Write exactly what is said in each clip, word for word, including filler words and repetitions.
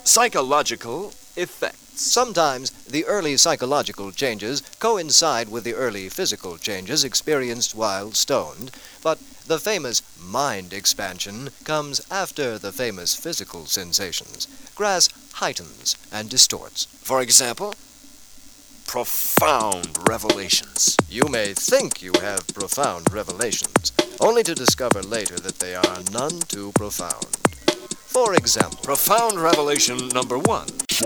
Psychological effects. Sometimes the early psychological changes coincide with the early physical changes experienced while stoned, but the famous mind expansion comes after the famous physical sensations. Grass heightens and distorts. For example, profound revelations. You may think you have profound revelations, only to discover later that they are none too profound. For example, profound revelation number one.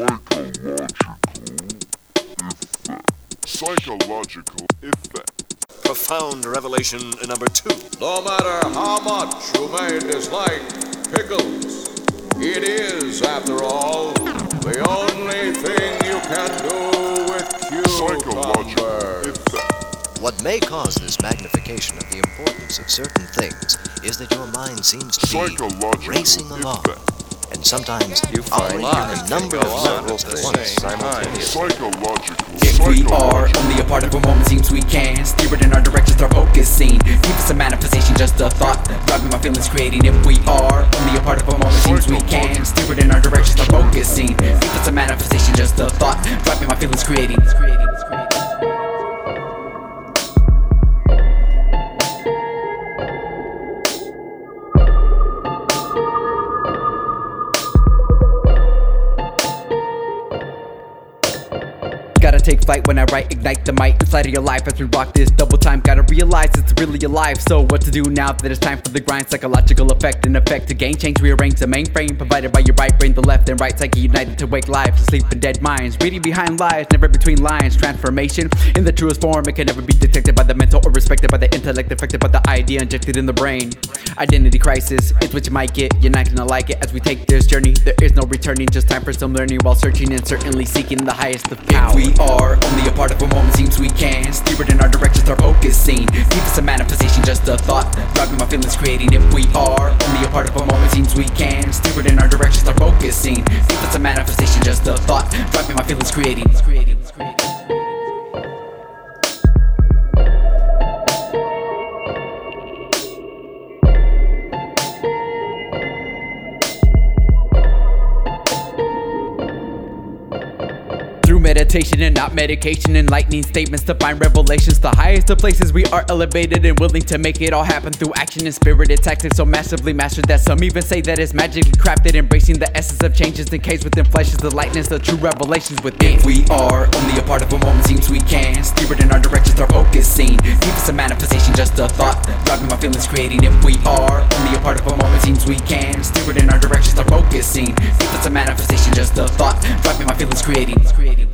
Psychological effect. Profound revelation number two. No matter how much you may dislike pickles, it is, after all, the only thing you can do with cucumbers. What may cause this magnification of the importance of certain things is that your mind seems to be racing along, and sometimes you find a number of levels at once simultaneously. If we are only a part of a moment, seems we can steer it in our direction, start focusing. Deep is a manifestation, just a thought, driving my feelings, creating. If we are only a part of a moment, seems we can steer it in our direction, start focusing. Deep is a manifestation, just a thought, driving my feelings, creating. Gotta take flight when I write, ignite the mic inside of your life as we rock this double time. Gotta realize it's really alive, so what to do now that it's time for the grind? Psychological effect and effect to gain change, rearrange the mainframe provided by your right brain, the left and right psyche united to wake lives, asleep in dead minds, reading behind lies, never between lines. Transformation in the truest form, it can never be detected by the mental or respected by the intellect, affected by the idea injected in the brain. Identity crisis, it's what you might get, you're not gonna like it as we take this journey. There is no returning, just time for some learning while searching and certainly seeking the highest of power. If we are only a part of a moment, seems we can steer it in our direction, start focusing. Deep is a manifestation, just a thought, driving my feelings, creating. If we are only a part of a moment, seems we can steer it in our direction, start focusing. Deep is a manifestation, just a thought, driving my feelings, creating. Meditation and not medication, enlightening statements to find revelations. The highest of places we are elevated and willing to make it all happen through action and spirited tactics, so massively mastered that some even say that it's magically crafted. Embracing the essence of changes encased within flesh is the lightness of true revelations within. If we are only a part of a moment, seems we can steer it in our direction, start focusing. Deep is a manifestation, just a thought, driving my feelings, creating. If we are only a part of a moment, seems we can steer it in our direction, start focusing. Deep is a manifestation, just a thought, driving my feelings, creating.